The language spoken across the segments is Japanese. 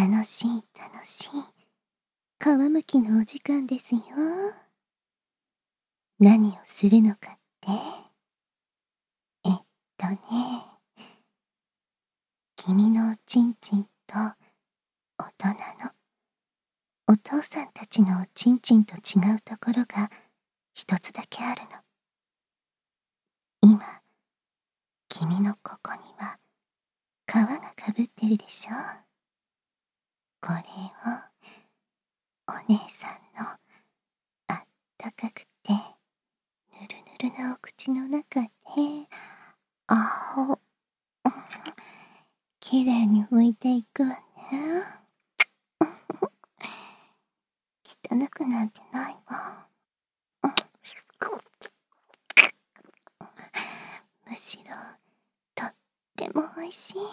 楽しい楽しい皮むきのお時間ですよ。何をするのかって、えっとね、君のおちんちんと大人のお父さんたちのおちんちんと違うところが一つだけあるの。今、君のここには皮がかぶってるでしょ。これをお姉さんのあったかくてぬるぬるなお口の中できれいに拭いていくわね。汚くなんてないわ。むしろとってもおいしい。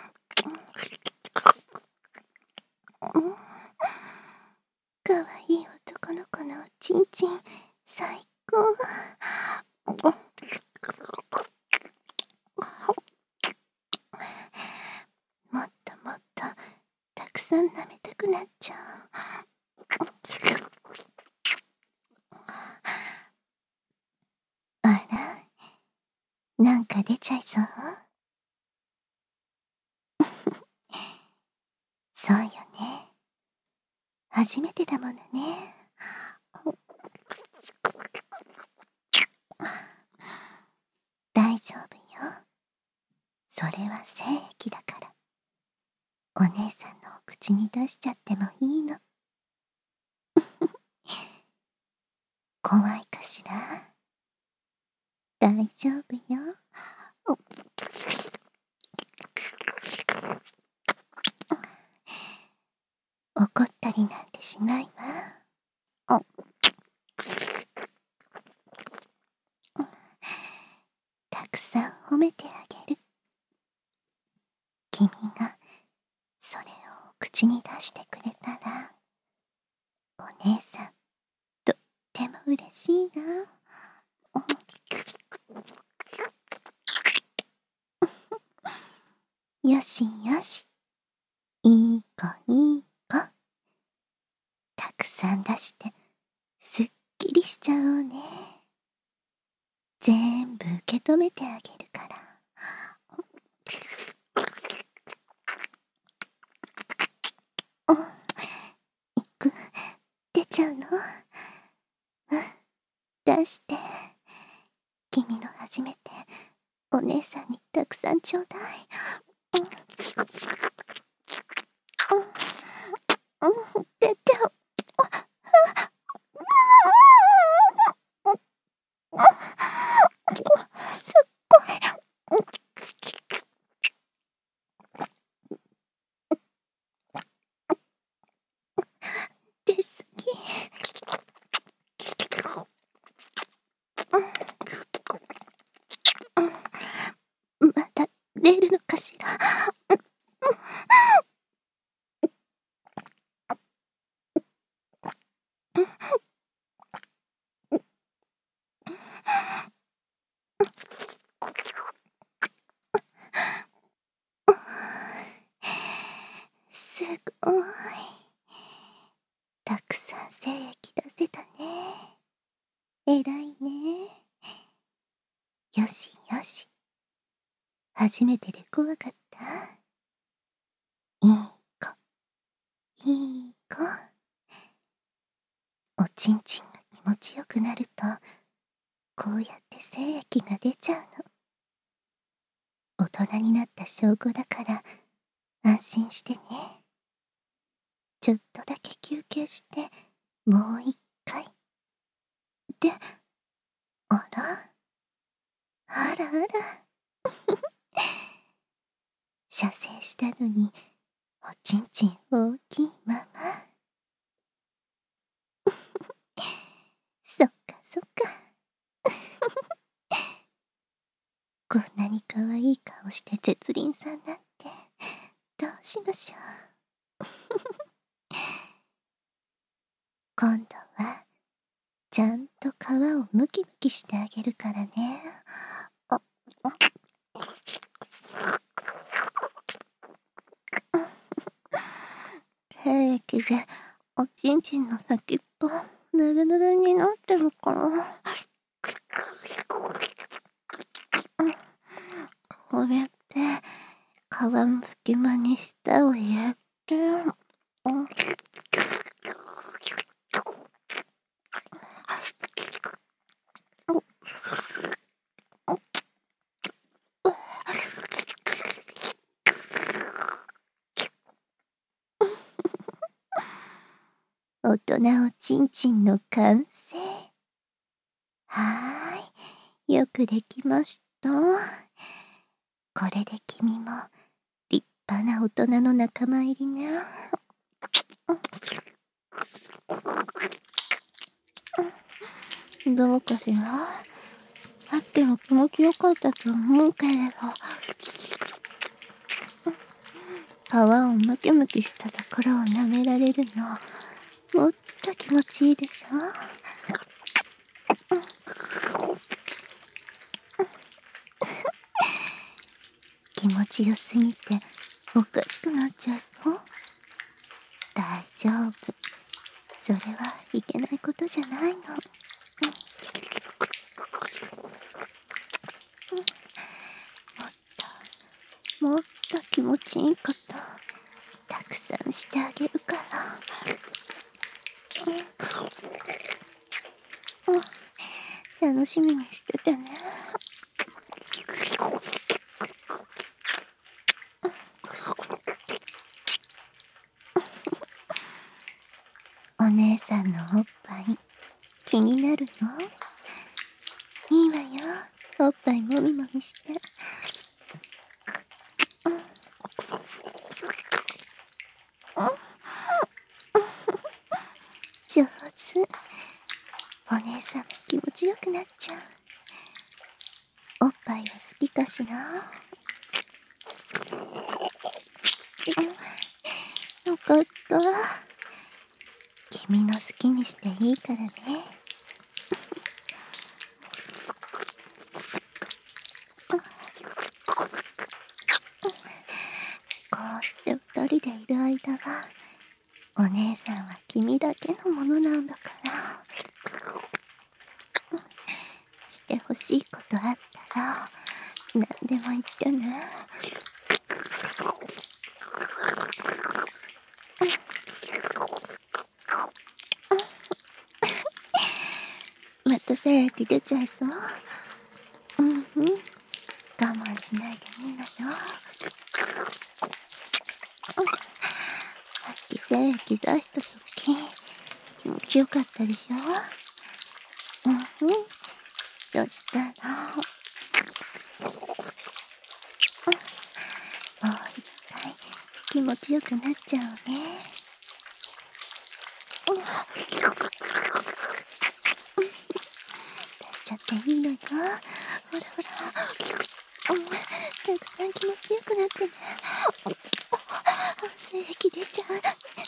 かわいい男の子のおちんちん最高。もっともっとたくさん舐めたくなっちゃう。あら、なんか出ちゃいそう？そうよね。初めてだものね。大丈夫よ。それは精液だから。お姉さんのお口に出しちゃってもいいの。怖いかしら？大丈夫よ。怒ったりなんてしないわ。たくさん褒めてあげる。君がそれを口に出してくれたら、お姉さんとっても嬉しいな。よしよし、いい子いい子。たくさん出してすっきりしちゃおうね。全部受け止めてあげるから。いく？出ちゃうの？出して。君の初めてお姉さんにたくさんちょうだい。出てよ。出すぎ。また出るのかしら。すごい。たくさん精液出せたね。えらいね。よしよし。初めてで怖かった？いい子、いい子。おちんちんが気持ちよくなると、こうやって精液が出ちゃうの。大人になった証拠だから安心してね。ちょっとだけ休憩してもう一回。で、あらあらあら射精したのにおちんちん大きいまま。そっかそっか。こんなに可愛い顔して絶倫さんなんてどうしましょう。今度はちゃんと皮をムキムキしてあげるからね。 けでおちんちんの先っぽぬるぬるになってるから、こうやって皮の隙間に舌を入れて、大人おちんちんの完成。はーい、よくできました。これで君も立派な大人の仲間入りね。どうかしら？さっきも気持ちよかったと思うけれど、皮をムキムキしたところを舐められるの、もっと気持ちいいでしょ？気持ちよすぎておかしくなっちゃうぞ。大丈夫。それはいけないことじゃないの。もっと気持ちいいことたくさんしてあげるから。楽しみにしててね。お姉さんのおっぱい気になるの？いいわよ、おっぱいもみもみして。上手。お姉さんも気持ちよくなっちゃう。おっぱいは好きかしら？よかった。君の好きにしていいからね。こうして二人でいる間は、お姉さんは君だけのものなんだから。してほしいことあったら何でも言ってね。また精液出ちゃいそう？うんうん、我慢しないでいいのよ。さっき精液出した時気持ちよかったでしょ？うんうん、そしたらもう一回気持ちよくなっちゃうね。出しちゃっていいのよ。ほらほら、たくさん気持ちよくなってね。精液出ちゃう。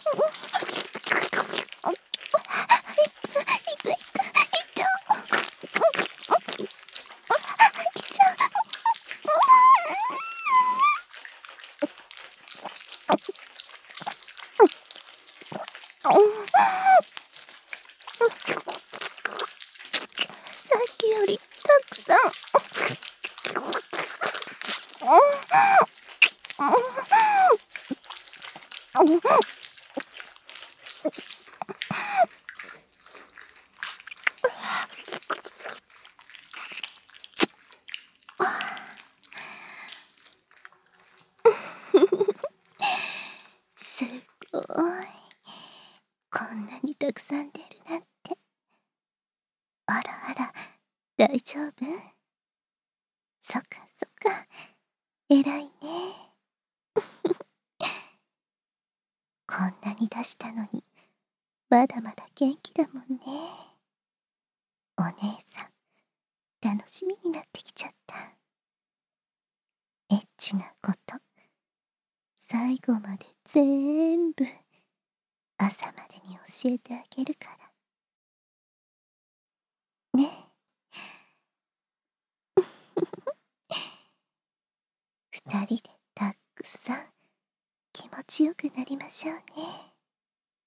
さっきよりたくさん。すごい。こんなにたくさん出るなんて。あらあら、大丈夫？そっかそっか、偉いね。こんなに出したのにまだまだ元気だもんね。お姉さん楽しみになってきちゃった。エッチなこと最後まで全部朝までに教えてあげるからね。二人でたくさん気持ちよくなりましょうね。